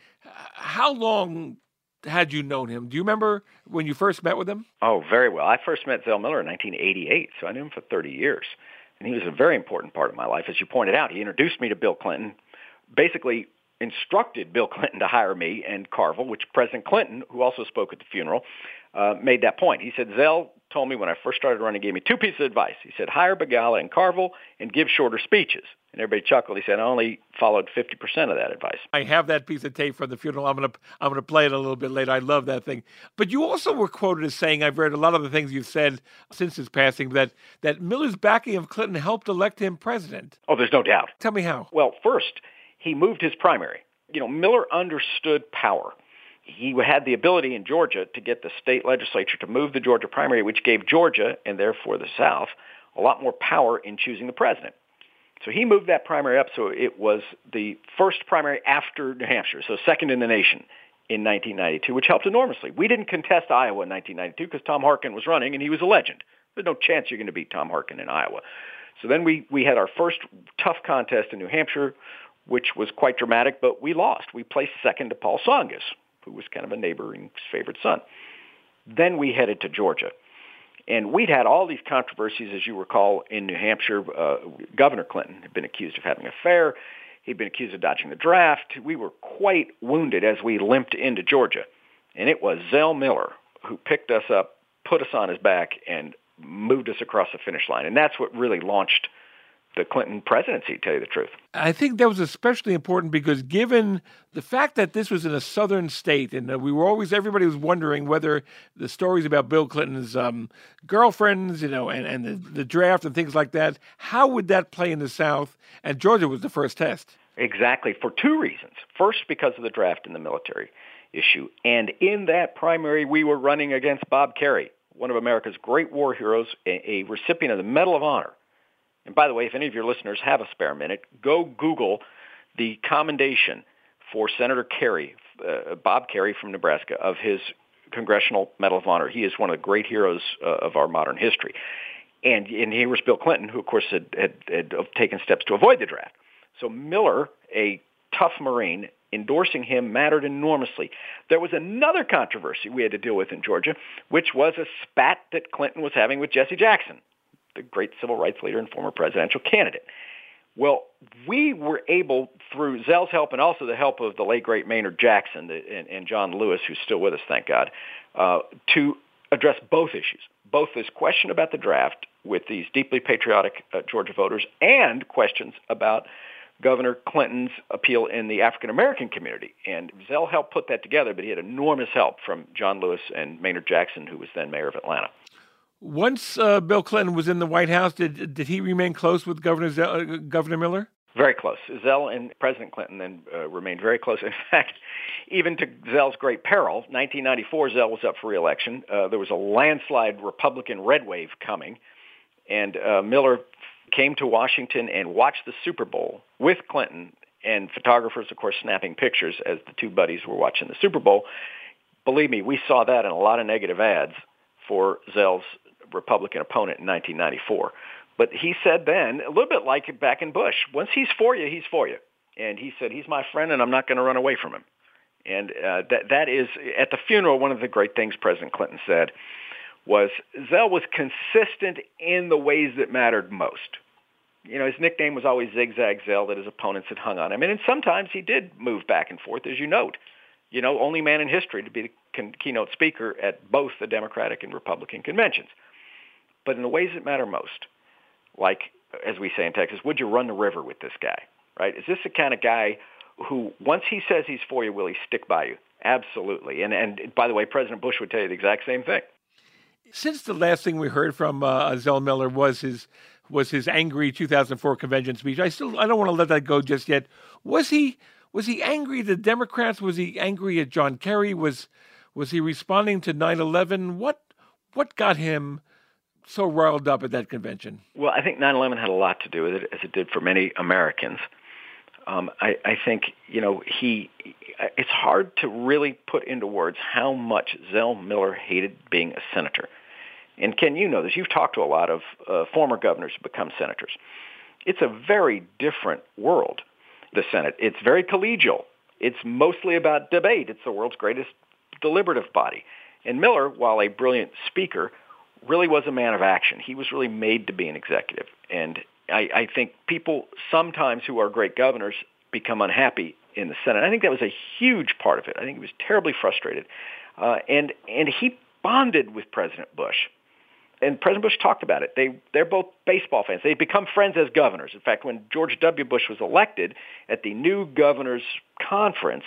How long had you known him? Do you remember when you first met with him? Oh, very well. I first met Zell Miller in 1988, so I knew him for 30 years. And he was a very important part of my life. As you pointed out, he introduced me to Bill Clinton, basically instructed Bill Clinton to hire me and Carville, which President Clinton, who also spoke at the funeral, made that point. He said, Zell told me when I first started running, gave me two pieces of advice. He said, hire Begala and Carville and give shorter speeches. And everybody chuckled. He said, I only followed 50% of that advice. I have that piece of tape from the funeral. I'm gonna play it a little bit later. I love that thing. But you also were quoted as saying, I've read a lot of the things you've said since his passing, that Miller's backing of Clinton helped elect him president. Oh, there's no doubt. Tell me how. Well, first, he moved his primary. Miller understood power. He had the ability in Georgia to get the state legislature to move the Georgia primary, which gave Georgia, and therefore the South, a lot more power in choosing the president. So he moved that primary up, so it was the first primary after New Hampshire, so second in the nation in 1992, which helped enormously. We didn't contest Iowa in 1992 because Tom Harkin was running, and he was a legend. There's no chance you're going to beat Tom Harkin in Iowa. So then we had our first tough contest in New Hampshire, which was quite dramatic, but we lost. We placed second to Paul Tsongas, who was kind of a neighboring favorite son. Then we headed to Georgia. And we'd had all these controversies, as you recall, in New Hampshire. Governor Clinton had been accused of having an affair. He'd been accused of dodging the draft. We were quite wounded as we limped into Georgia. And it was Zell Miller who picked us up, put us on his back, and moved us across the finish line. And that's what really launched the Clinton presidency, to tell you the truth. I think that was especially important because given the fact that this was in a southern state, and everybody was wondering whether the stories about Bill Clinton's girlfriends, and the draft and things like that, how would that play in the South? And Georgia was the first test. Exactly, for two reasons. First, because of the draft and the military issue. And in that primary, we were running against Bob Kerrey, one of America's great war heroes, a recipient of the Medal of Honor. And by the way, if any of your listeners have a spare minute, go Google the commendation for Senator Kerry, Bob Kerry from Nebraska, of his Congressional Medal of Honor. He is one of the great heroes of our modern history. And here was Bill Clinton, who, of course, had taken steps to avoid the draft. So Miller, a tough Marine, endorsing him mattered enormously. There was another controversy we had to deal with in Georgia, which was a spat that Clinton was having with Jesse Jackson, the great civil rights leader and former presidential candidate. Well, we were able, through Zell's help and also the help of the late, great Maynard Jackson and John Lewis, who's still with us, thank God, to address both issues, both this question about the draft with these deeply patriotic Georgia voters and questions about Governor Clinton's appeal in the African-American community. And Zell helped put that together, but he had enormous help from John Lewis and Maynard Jackson, who was then mayor of Atlanta. Once Bill Clinton was in the White House, did he remain close with Governor Miller? Very close. Zell and President Clinton then remained very close. In fact, even to Zell's great peril, 1994, Zell was up for re-election. There was a landslide Republican red wave coming, and Miller came to Washington and watched the Super Bowl with Clinton, and photographers, of course, snapping pictures as the two buddies were watching the Super Bowl. Believe me, we saw that in a lot of negative ads for Zell's Republican opponent in 1994. But he said then, a little bit like back in Bush, once he's for you, he's for you. And he said, he's my friend and I'm not going to run away from him. And that is, at the funeral, one of the great things President Clinton said was Zell was consistent in the ways that mattered most. You know, his nickname was always Zigzag Zell, that his opponents had hung on him. And sometimes he did move back and forth, as you note. You know, only man in history to be the keynote speaker at both the Democratic and Republican conventions. But in the ways that matter most, like, as we say in Texas, would you run the river with this guy, right? Is this the kind of guy who, once he says he's for you, will he stick by you? Absolutely. And by the way, President Bush would tell you the exact same thing. Since the last thing we heard from Zell Miller was his angry 2004 convention speech, I don't want to let that go just yet. Was he angry at the Democrats? Was he angry at John Kerry? Was he responding to 9/11? What got him so riled up at that convention? Well, I think 9/11 had a lot to do with it, as it did for many Americans. I think, you know, it's hard to really put into words how much Zell Miller hated being a senator. And Ken, you know this. You've talked to a lot of former governors who become senators. It's a very different world, the Senate. It's very collegial. It's mostly about debate. It's the world's greatest deliberative body. And Miller, while a brilliant speaker, really was a man of action. He was really made to be an executive. And I think people sometimes who are great governors become unhappy in the Senate. I think that was a huge part of it. I think he was terribly frustrated. And he bonded with President Bush. And President Bush talked about it. They're both baseball fans. They've become friends as governors. In fact, when George W. Bush was elected at the new governors conference,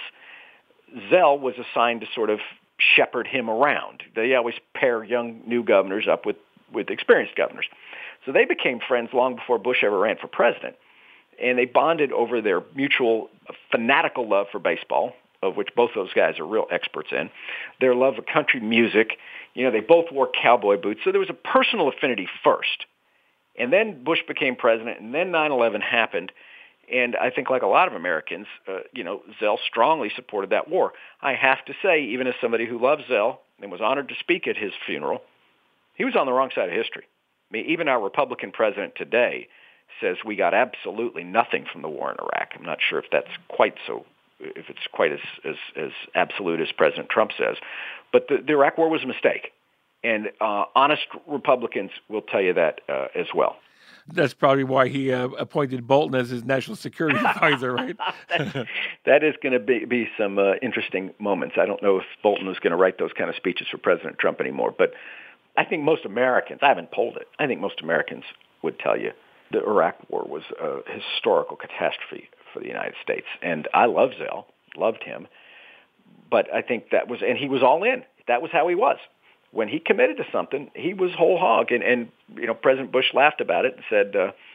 Zell was assigned to sort of shepherd him around. They always pair young new governors up with experienced governors. So they became friends long before Bush ever ran for president. And they bonded over their mutual fanatical love for baseball, of which both those guys are real experts in, their love of country music. You know, they both wore cowboy boots. So there was a personal affinity first. And then Bush became president, and then 9/11 happened. And I think, like a lot of Americans, Zell strongly supported that war. I have to say, even as somebody who loves Zell and was honored to speak at his funeral, he was on the wrong side of history. I mean, even our Republican president today says we got absolutely nothing from the war in Iraq. I'm not sure if that's quite so, if it's quite as absolute as President Trump says. But the Iraq war was a mistake. And honest Republicans will tell you that as well. That's probably why he appointed Bolton as his national security advisor, right? That is going to be some interesting moments. I don't know if Bolton was going to write those kind of speeches for President Trump anymore, but I think most Americans, I haven't polled it, I think most Americans would tell you the Iraq war was a historical catastrophe for the United States. And I love Zell, loved him, but I think that was, and he was all in. That was how he was. When he committed to something, he was whole hog. And President Bush laughed about it and said,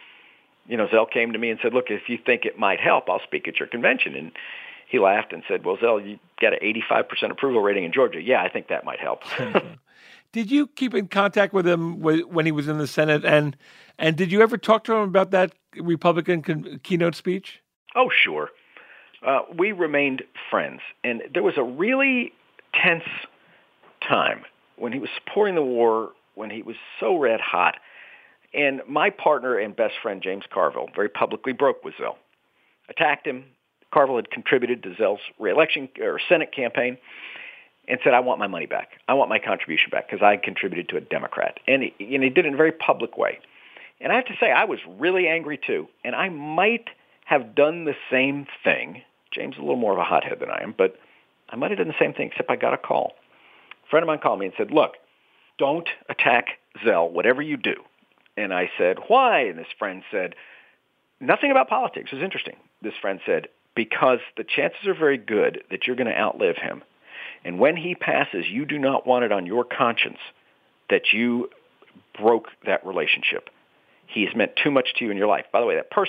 Zell came to me and said, look, if you think it might help, I'll speak at your convention. And he laughed and said, well, Zell, you got an 85% approval rating in Georgia. Yeah, I think that might help. Did you keep in contact with him when he was in the Senate? And did you ever talk to him about that Republican keynote speech? Oh, sure. We remained friends. And there was a really tense time when he was supporting the war, when he was so red hot. And my partner and best friend, James Carville, very publicly broke with Zell, attacked him. Carville had contributed to Zell's re-election or Senate campaign and said, I want my money back. I want my contribution back because I contributed to a Democrat. And he did it in a very public way. And I have to say, I was really angry too. And I might have done the same thing. James is a little more of a hothead than I am, but I might have done the same thing, except I got a call. A friend of mine called me and said, look, don't attack Zell, whatever you do. And I said, why? And this friend said, nothing about politics. It was interesting. This friend said, because the chances are very good that you're going to outlive him. And when he passes, you do not want it on your conscience that you broke that relationship. He has meant too much to you in your life. By the way, that person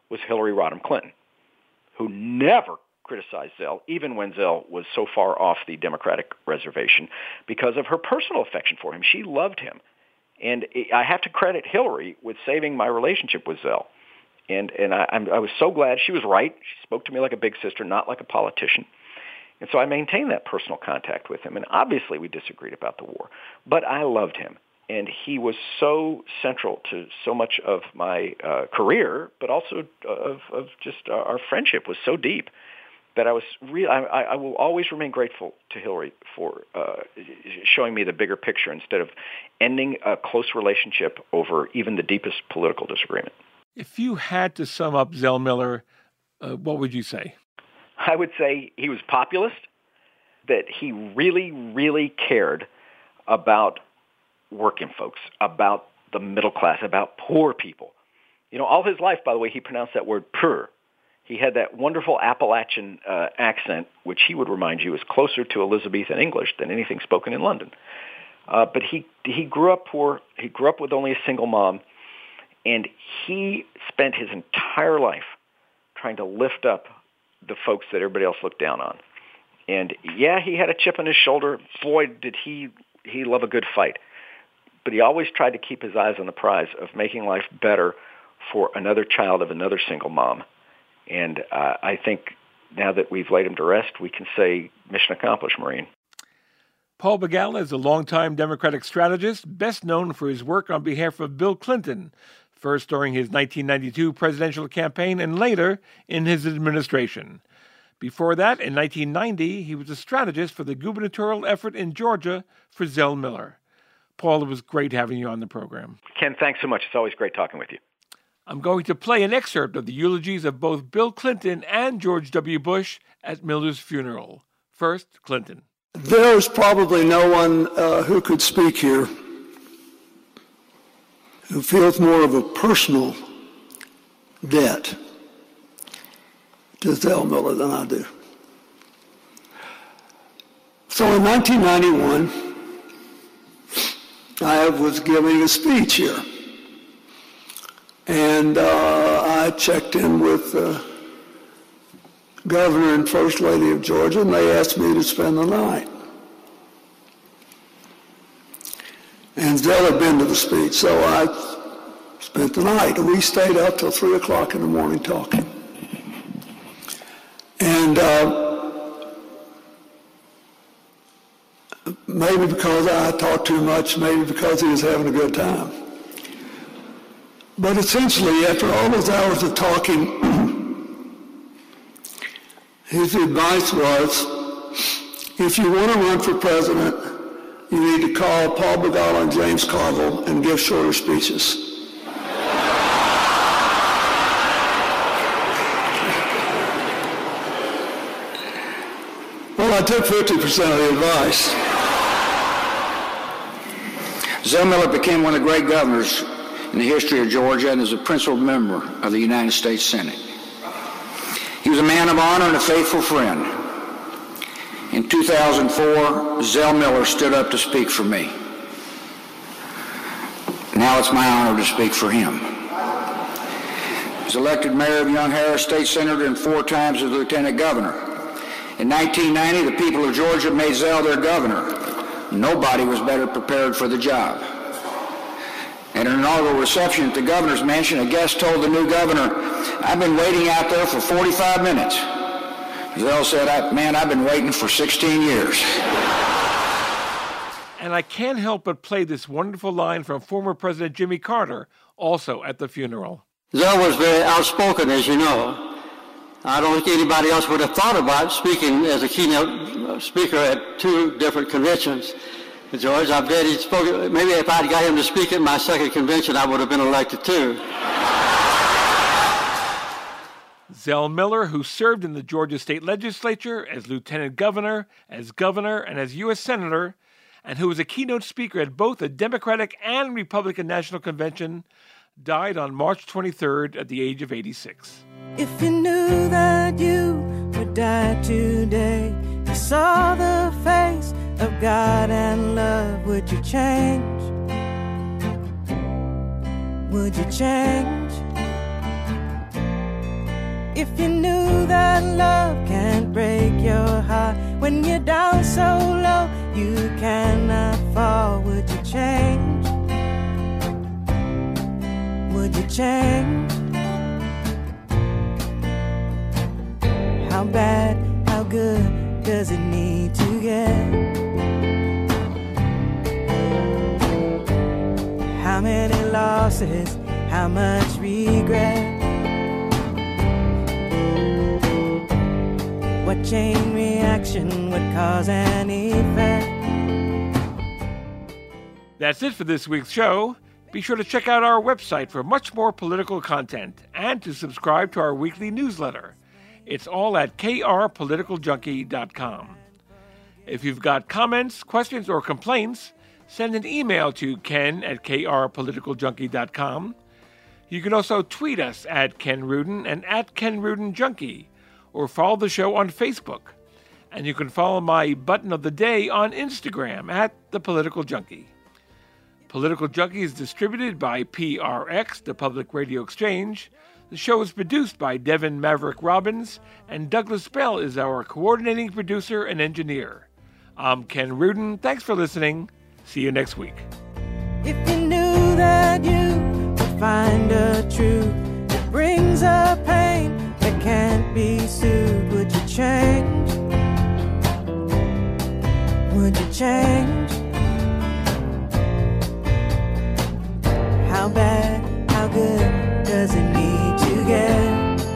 was Hillary Rodham Clinton, who never criticized Zell, even when Zell was so far off the Democratic reservation, because of her personal affection for him. She loved him. And I have to credit Hillary with saving my relationship with Zell. And I was so glad. She was right. She spoke to me like a big sister, not like a politician. And so I maintained that personal contact with him. And obviously we disagreed about the war, but I loved him. And he was so central to so much of my career, but also of just our friendship was so deep that I will always remain grateful to Hillary for showing me the bigger picture instead of ending a close relationship over even the deepest political disagreement. If you had to sum up Zell Miller, what would you say? I would say he was populist, that he really, really cared about working folks, about the middle class, about poor people. You know, all his life, by the way, he pronounced that word pur. He had that wonderful Appalachian accent, which he would remind you is closer to Elizabethan English than anything spoken in London. But he grew up poor. He grew up with only a single mom. And he spent his entire life trying to lift up the folks that everybody else looked down on. And yeah, he had a chip on his shoulder. Boy, did he love a good fight. But he always tried to keep his eyes on the prize of making life better for another child of another single mom. And I think now that we've laid him to rest, we can say mission accomplished, Maureen. Paul Begala is a longtime Democratic strategist, best known for his work on behalf of Bill Clinton, first during his 1992 presidential campaign and later in his administration. Before that, in 1990, he was a strategist for the gubernatorial effort in Georgia for Zell Miller. Paul, it was great having you on the program. Ken, thanks so much. It's always great talking with you. I'm going to play an excerpt of the eulogies of both Bill Clinton and George W. Bush at Miller's funeral. First, Clinton. There's probably no one who could speak here who feels more of a personal debt to Zell Miller than I do. So in 1991, I was giving a speech here. And I checked in with the governor and first lady of Georgia, and they asked me to spend the night. And Zell had been to the speech, so I spent the night. And we stayed up till 3 o'clock in the morning talking. And maybe because I talked too much, maybe because he was having a good time. But essentially, after all those hours of talking, his advice was, if you want to run for president, you need to call Paul Begala and James Carville and give shorter speeches. Well, I took 50% of the advice. Zell Miller became one of the great governors in the history of Georgia and is a principal member of the United States Senate. He was a man of honor and a faithful friend. In 2004, Zell Miller stood up to speak for me. Now it's my honor to speak for him. He was elected mayor of Young Harris, state senator, and 4 times as lieutenant governor. In 1990, the people of Georgia made Zell their governor. Nobody was better prepared for the job. At an inaugural reception at the governor's mansion, a guest told the new governor, "I've been waiting out there for 45 minutes. Zell said, I've been waiting for 16 years. And I can't help but play this wonderful line from former President Jimmy Carter, also at the funeral. Zell was very outspoken, as you know. I don't think anybody else would have thought about speaking as a keynote speaker at 2 different conventions. George, I bet he spoke. Maybe if I'd got him to speak at my second convention, I would have been elected too. Zell Miller, who served in the Georgia State Legislature as lieutenant governor, and as U.S. Senator, and who was a keynote speaker at both the Democratic and Republican National Convention, died on March 23rd at the age of 86. If you knew that you would die today, you saw the face of God and love, would you change? Would you change? If you knew that love can't break your heart, when you're down so low you cannot fall, would you change? Would you change? How bad, how good does it need to get? How many losses, how much regret? What chain reaction would cause an effect? That's it for this week's show. Be sure to check out our website for much more political content and to subscribe to our weekly newsletter. It's all at krpoliticaljunkie.com. If you've got comments, questions, or complaints, send an email to ken@krpoliticaljunkie.com. You can also tweet us at Ken Rudin and at Ken Rudin Junkie, or follow the show on Facebook. And you can follow my button of the day on Instagram at The Political Junkie. Political Junkie is distributed by PRX, the Public Radio Exchange. The show is produced by Devin Maverick Robbins, and Douglas Bell is our coordinating producer and engineer. I'm Ken Rudin. Thanks for listening. See you next week. If you knew that you would find a truth that brings a pain that can't be soothed, would you change? Would you change? How bad, how good does it need to get?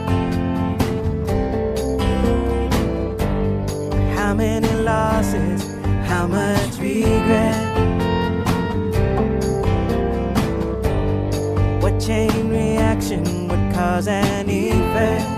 How many losses, how much regret? What chain reaction would cause an effect?